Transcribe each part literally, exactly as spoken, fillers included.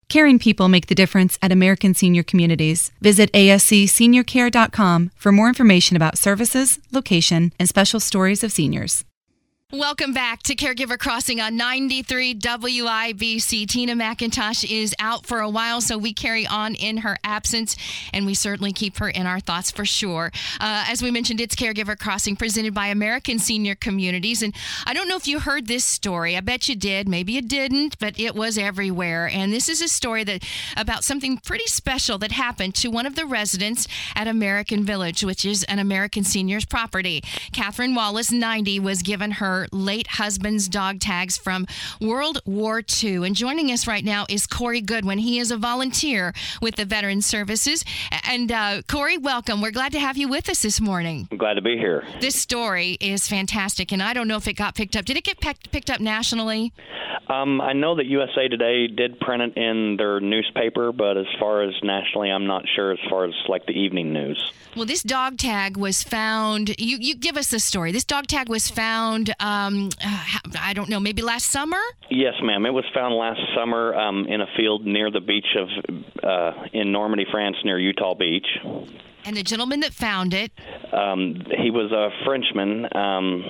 Caring people make the difference at American Senior Communities. Visit A S C senior care dot com for more information about services, location, and special stories of seniors. Welcome back to Caregiver Crossing on ninety-three W I B C. Tina McIntosh is out for a while, so we carry on in her absence, and we certainly keep her in our thoughts for sure. Uh, as we mentioned, it's Caregiver Crossing presented by American Senior Communities, and I don't know if you heard this story. I bet you did. Maybe you didn't, but it was everywhere, and this is a story that about something pretty special that happened to one of the residents at American Village, which is an American senior's property. Catherine Wallace, ninety, was given her late husband's dog tags from World War Two. And joining us right now is Corey Goodwin. He is a volunteer with the Veterans Services. And uh, Corey, welcome. We're glad to have you with us this morning. I'm glad to be here. This story is fantastic, and I don't know if it got picked up. Did it get picked, picked up nationally? Um, I know that U S A Today did print it in their newspaper, but as far as nationally, I'm not sure as far as like the evening news. Well, this dog tag was found, you, you give us the story. This dog tag was found, um, I don't know, maybe last summer? Yes, ma'am. It was found last summer um, in a field near the beach of, uh, in Normandy, France, near Utah Beach. And the gentleman that found it? Um, he was a Frenchman. Um,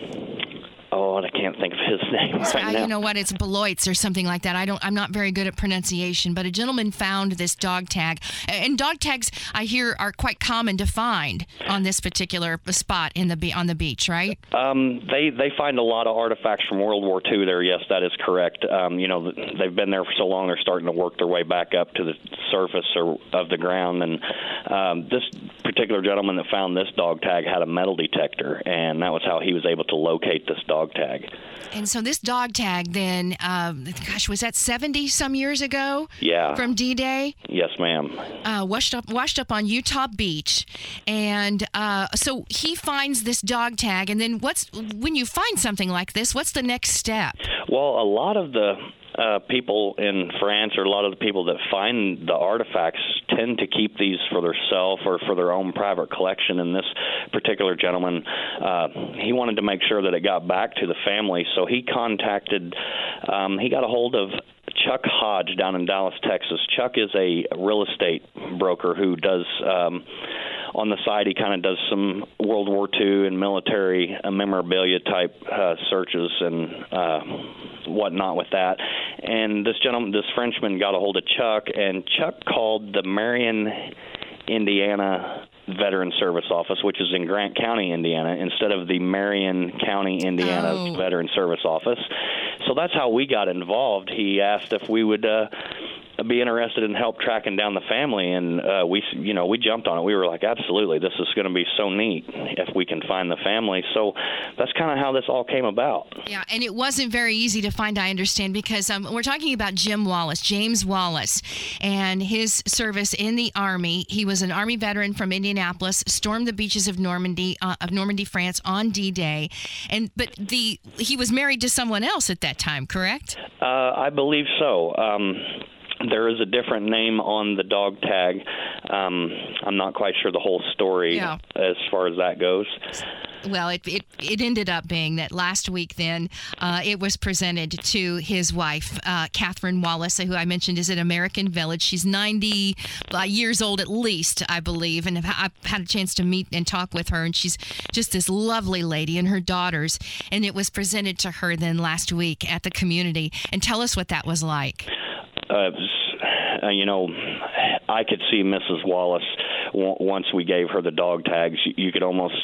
Oh, I can't think of his name right uh, now. You know what? It's Beloitz or something like that. I don't. I'm not very good at pronunciation, but a gentleman found this dog tag, and dog tags I hear are quite common to find on this particular spot in the be- on the beach, right? Um, they they find a lot of artifacts from World War Two there. Yes, that is correct. Um, you know, they've been there for so long; they're starting to work their way back up to the surface or, of the ground. And um, this particular gentleman that found this dog tag had a metal detector, and that was how he was able to locate this dog tag. And so this dog tag then, um, gosh, was that seventy some years ago? Yeah. From D-Day? Yes, ma'am. Uh, washed up, washed up on Utah Beach, and uh, so he finds this dog tag. And then, what's when you find something like this? What's the next step? Well, a lot of the Uh, people in France, or a lot of the people that find the artifacts, tend to keep these for themselves or for their own private collection. And this particular gentleman, uh, he wanted to make sure that it got back to the family, so he contacted, um, he got a hold of Chuck Hodge down in Dallas, Texas. Chuck is a real estate broker who does, um, on the side, he kind of does some World War Two and military uh, memorabilia type uh, searches and uh, whatnot with that. And this gentleman, this Frenchman, got a hold of Chuck, and Chuck called the Marion, Indiana Veteran Service Office, which is in Grant County, Indiana, instead of the Marion County, Indiana oh. Veteran Service Office. So that's how we got involved. He asked if we would uh, be interested in help tracking down the family, and uh, we, you know, we jumped on it. We were like, absolutely, this is going to be so neat if we can find the family. So that's kind of how this all came about. Yeah, and it wasn't very easy to find, I understand, because um, we're talking about Jim Wallace, James Wallace, and his service in the Army. He was an Army veteran from Indianapolis, stormed the beaches of Normandy, uh, of Normandy, France, on D-Day, and but the he was married to someone else at that time, correct? Uh, I believe so. Um, There is a different name on the dog tag. Um, I'm not quite sure the whole story yeah. as far as that goes. Well, it, it it ended up being that last week then uh, it was presented to his wife, uh, Catherine Wallace, who I mentioned is at American Village. She's ninety uh, years old at least, I believe, and I've, I've had a chance to meet and talk with her, and she's just this lovely lady and her daughters, and it was presented to her then last week at the community. And tell us what that was like. Uh, uh, you know, I could see Missus Wallace w- once we gave her the dog tags. You, you could almost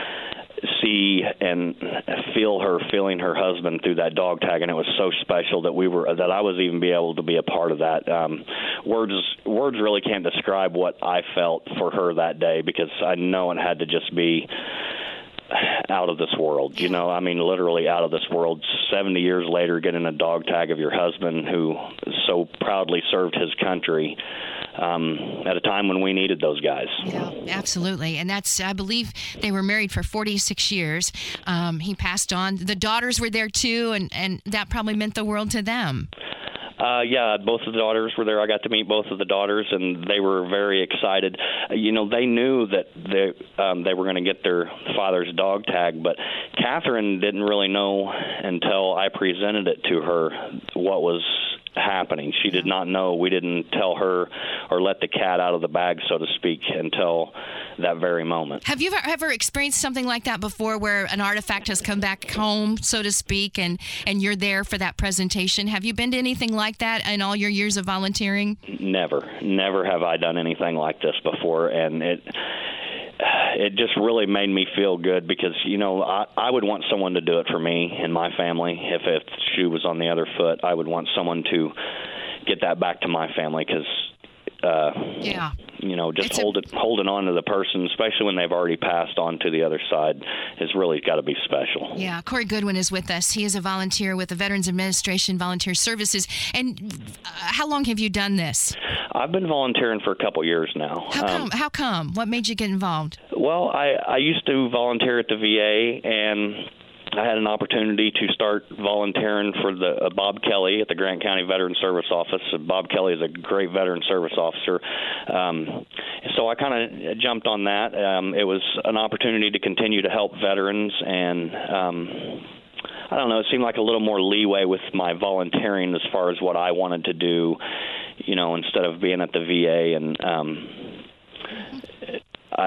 see and feel her feeling her husband through that dog tag, and it was so special that we were that I was even be able to be a part of that. Um, words words really can't describe what I felt for her that day, because I know it had to just be out of this world. You know, I mean, literally out of this world. seventy years later, getting a dog tag of your husband who so proudly served his country um, at a time when we needed those guys. Yeah, absolutely. And that's, I believe they were married for forty-six years. Um, he passed on. The daughters were there too, and, and that probably meant the world to them. Uh, yeah, both of the daughters were there. I got to meet both of the daughters, and they were very excited. Uh, you know, they knew that they um, they were going to get their father's dog tag, but Catherine didn't really know until I presented it to her what was happening. She did not know. We didn't tell her or let the cat out of the bag, so to speak, until that very moment. Have you ever, ever experienced something like that before, where an artifact has come back home, so to speak, and, and you're there for that presentation? Have you been to anything like that in all your years of volunteering? Never. Never have I done anything like this before, and it it just really made me feel good because, you know, I, I would want someone to do it for me and my family. If, if the shoe was on the other foot, I would want someone to get that back to my family because, uh, yeah. you know, just It's hold a- it, holding on to the person, especially when they've already passed on to the other side, has really got to be special. Yeah, Corey Goodwin is with us. He is a volunteer with the Veterans Administration Volunteer Services. And uh, how long have you done this? I've been volunteering for a couple years now. How come? Um, How come? What made you get involved? Well, I, I used to volunteer at the V A, and I had an opportunity to start volunteering for the uh, Bob Kelly at the Grant County Veteran Service Office. Uh, Bob Kelly is a great veteran service officer. Um, so I kind of jumped on that. Um, it was an opportunity to continue to help veterans, and um, I don't know, it seemed like a little more leeway with my volunteering as far as what I wanted to do, you know, instead of being at the V A. And um, I,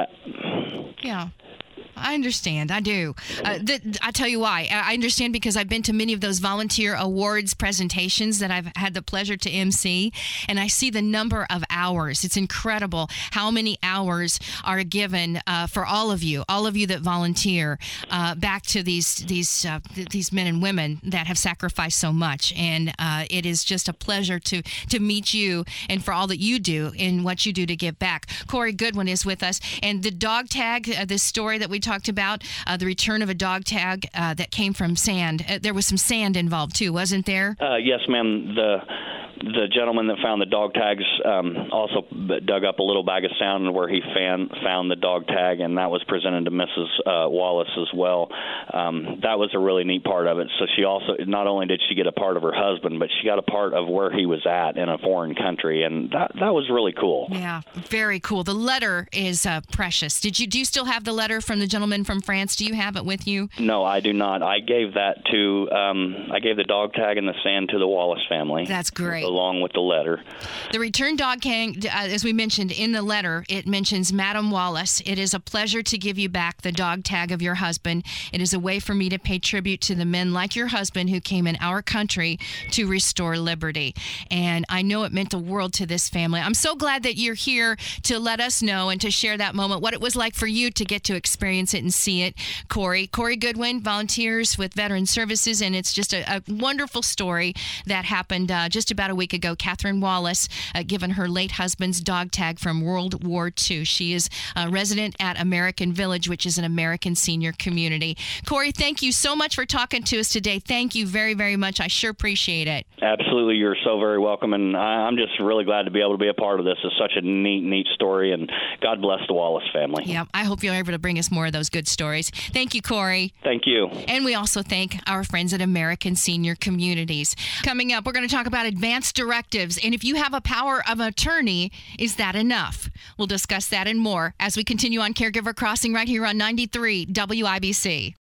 Yeah. I understand. I do. Uh, th- I tell you why. I I understand because I've been to many of those volunteer awards presentations that I've had the pleasure to emcee, and I see the number of hours. It's incredible how many hours are given uh, for all of you, all of you that volunteer, uh, back to these these uh, th- these men and women that have sacrificed so much. And uh, it is just a pleasure to to meet you and for all that you do and what you do to give back. Corey Goodwin is with us, and the dog tag, uh, this story that we talked about, uh, the return of a dog tag uh, that came from sand. Uh, there was some sand involved too, wasn't there? Uh, yes, ma'am. The the gentleman that found the dog tags um, also dug up a little bag of sand where he found found the dog tag, and that was presented to Missus Uh, Wallace as well. Um, that was a really neat part of it. So she also, not only did she get a part of her husband, but she got a part of where he was at in a foreign country, and that that was really cool. Yeah, very cool. The letter is uh, precious. Did you do you still have the letter from the gentleman from France? Do you have it with you? No, I do not. I gave that to um, I gave the dog tag and the sand to the Wallace family. That's great. Along with the letter. The return dog tag, uh, as we mentioned in the letter, it mentions Madam Wallace. It is a pleasure to give you back the dog tag of your husband. It is a way for me to pay tribute to the men like your husband who came in our country to restore liberty. And I know it meant the world to this family. I'm so glad that you're here to let us know and to share that moment, what it was like for you to get to experience it and see it. Corey. Corey Goodwin volunteers with Veteran Services, and it's just a, a wonderful story that happened uh, just about a week ago. Catherine Wallace, uh, given her late husband's dog tag from World War Two. She is a resident at American Village, which is an American senior community. Corey, thank you so much for talking to us today. Thank you very, very much. I sure appreciate it. Absolutely. You're so very welcome, and I, I'm just really glad to be able to be a part of this. It's such a neat, neat story, and God bless the Wallace family. Yeah, I hope you're able to bring us more of those good stories. Thank you, Corey. Thank you. And we also thank our friends at American Senior Communities. Coming up, we're going to talk about advanced directives. And if you have a power of attorney, is that enough? We'll discuss that and more as we continue on Caregiver Crossing right here on ninety-three W I B C.